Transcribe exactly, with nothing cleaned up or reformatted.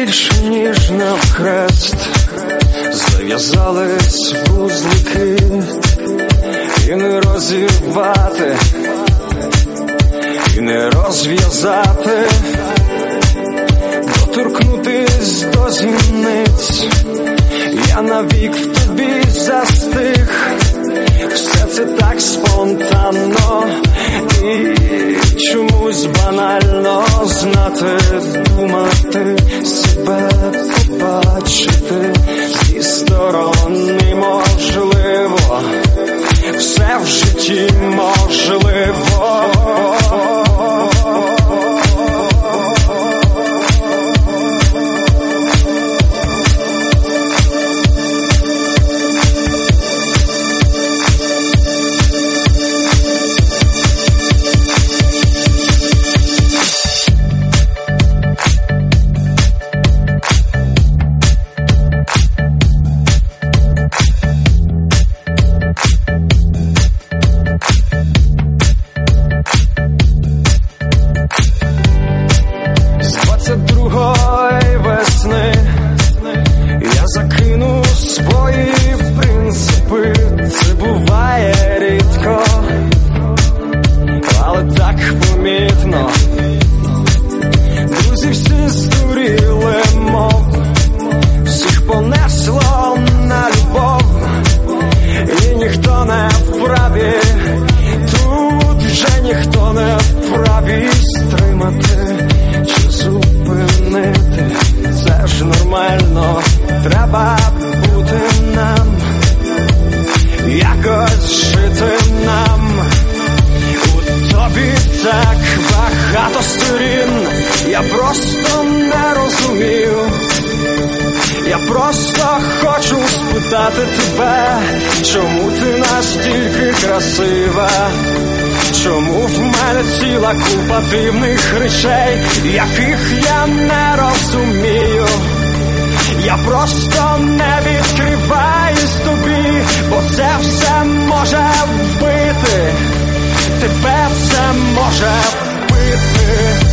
більш ніж навхрест зав'язались вузлики, і не розірвати, і не розв'язати, доторкнутись до зіниць. Я навік в тобі застиг, все це так спонтанно і чомусь банально. Знати, думати, себе побачити зі сторони можливо, все в житті можливо. Другої весни я закину свої принципи. Це буває рідко, але так помітно. Друзі всі здуріли, мов всіх понесло на любов, і ніхто не вправі, тут вже ніхто не вправі стримати чи зупинити. Це ж нормально, треба бути нам, якось жити нам. У тобі так багато сторін, я просто не розумію. Я просто хочу спитати тебе, чому ти настільки красива? Чому в мене ціла купа дивних речей, яких я не розумію? Я просто не відкриваюсь тобі, бо це все може вбити, тебе це може вбити.